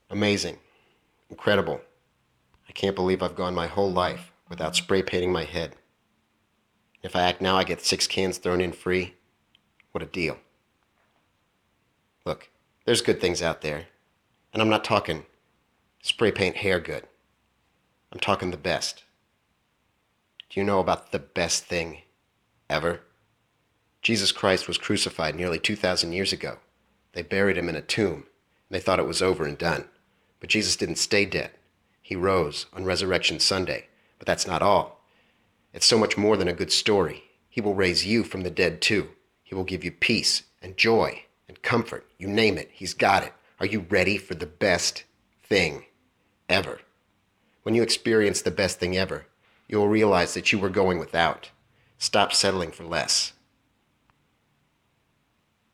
Amazing. Incredible. I can't believe I've gone my whole life without spray painting my head. If I act now, I get 6 cans thrown in free. What a deal. Look, there's good things out there. And I'm not talking spray paint hair good. I'm talking the best. Do you know about the best thing ever? Jesus Christ was crucified nearly 2,000 years ago. They buried him in a tomb, and they thought it was over and done. But Jesus didn't stay dead. He rose on Resurrection Sunday. But that's not all. It's so much more than a good story. He will raise you from the dead too. He will give you peace and joy and comfort. You name it, he's got it. Are you ready for the best thing ever? When you experience the best thing ever, you will realize that you were going without. Stop settling for less.